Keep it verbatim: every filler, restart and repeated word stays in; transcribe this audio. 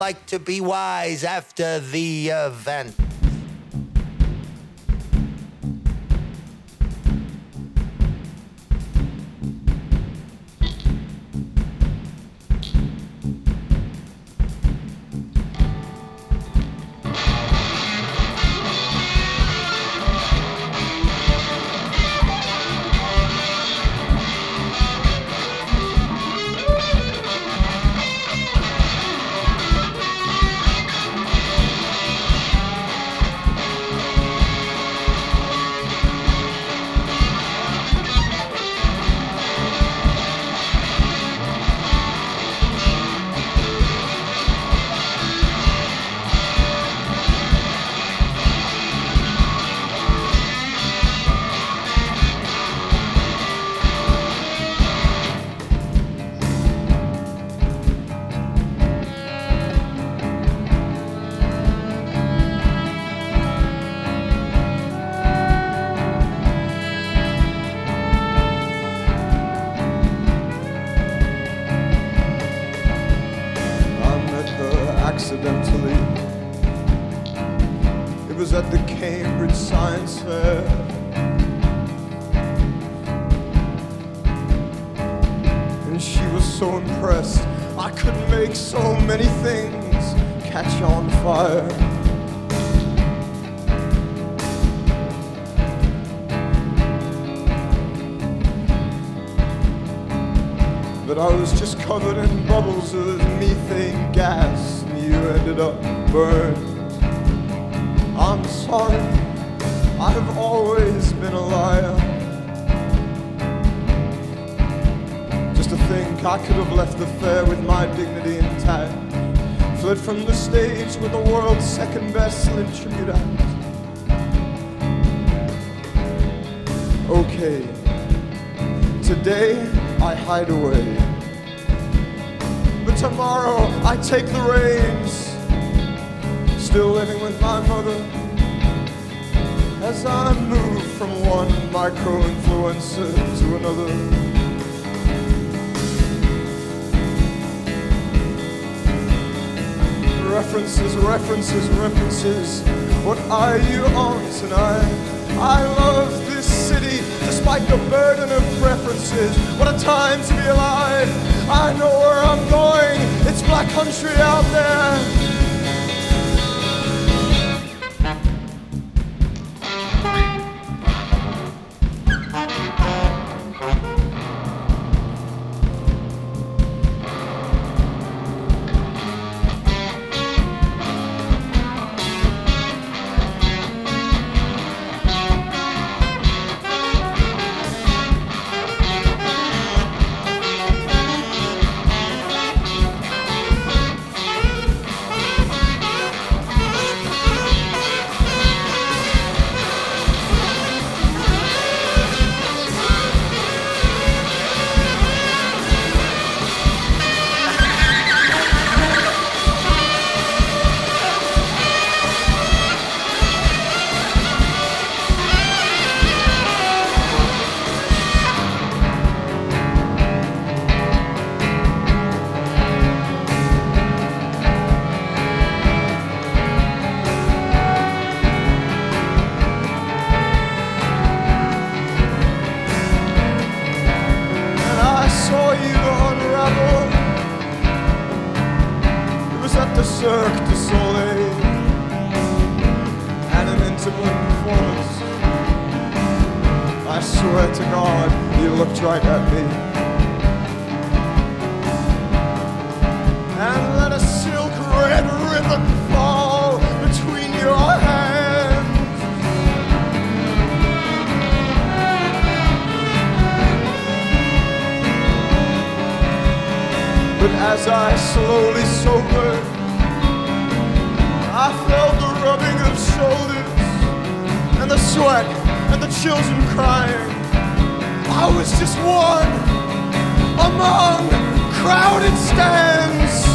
like to be wise after the event. Accidentally, it was at the Cambridge Science Fair. And she was so impressed I could make so many things catch on fire. But I was just covered in bubbles of methane gas. You ended up burned. I'm sorry, I've always been a liar. Just to think I could have left the fair with my dignity intact, fled from the stage with the world's second best Slim tribute act. Okay, today I hide away, but tomorrow I take the reins, still living with my mother as I move from one micro-influencer to another. References, references, references, what are you on tonight? I love this city despite the burden of preferences. What a time to be alive. I know where I'm going. It's black country out there. Cirque du Soleil and an intimate performance. I swear to God, you looked right at me and let a silk red ribbon fall between your hands. But as I slowly sobered, I felt the rubbing of shoulders and the sweat and the children crying. I was just one among crowded stands.